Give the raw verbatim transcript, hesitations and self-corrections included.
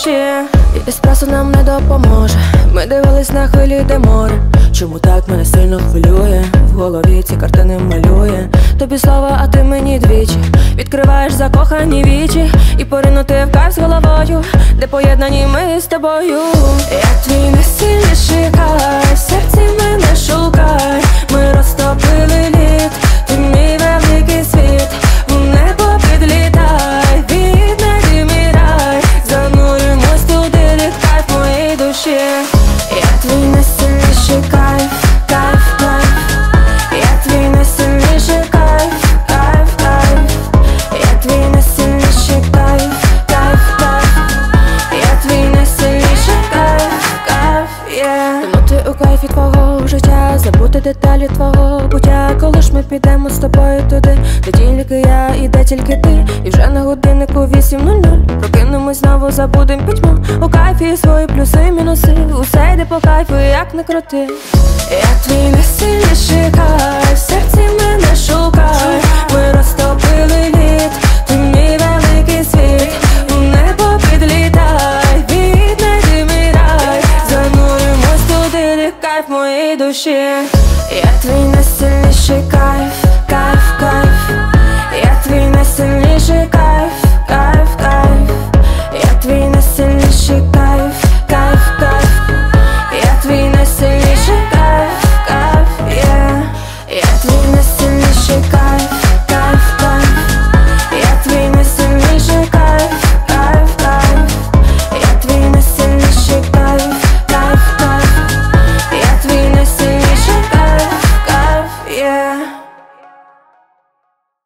душі. І еспресо нам не допоможе. Ми дивились на хвилі, де море. Чому так мене сильно хвилює? В голові ці картини малює. Тобі слова, а ти мені двічі. Відкриваєш закохані вічі і поринути в кайф з головою, де поєднані ми з тобою. Я твій найсильніший кайф, в серці мене шукай. Ми розтопили лід, ти мій великий світ. У небо підлітай, віднайди мій рай. Зануримось туди, де кайф моєї душі. Я твій найсильніший кайф, кайф, кайф. Я твій найсильніший кайф, кайф, кайф. Я твій найсильніший кайф, кайф, кайф. Я твій найсильніший кайф, кайф, yeah. Тонути у кайфі твого життя, забути деталі твого буття. Коли ж ми підемо з тобою туди, де тільки я і де тільки ти. І вже на годиннику вісім нуль нуль прокинемось знову, забудем пітьму. У кайфі свої плюси, мінуси. Усе йде по кайфу, як не крути. Я твій найсильніший кайф, в серці мене шукай. Ми розтопили лід, ти мій великий світ. У небо підлітай, віднайди мій рай. Зануримось туди, де кайф моєї душі.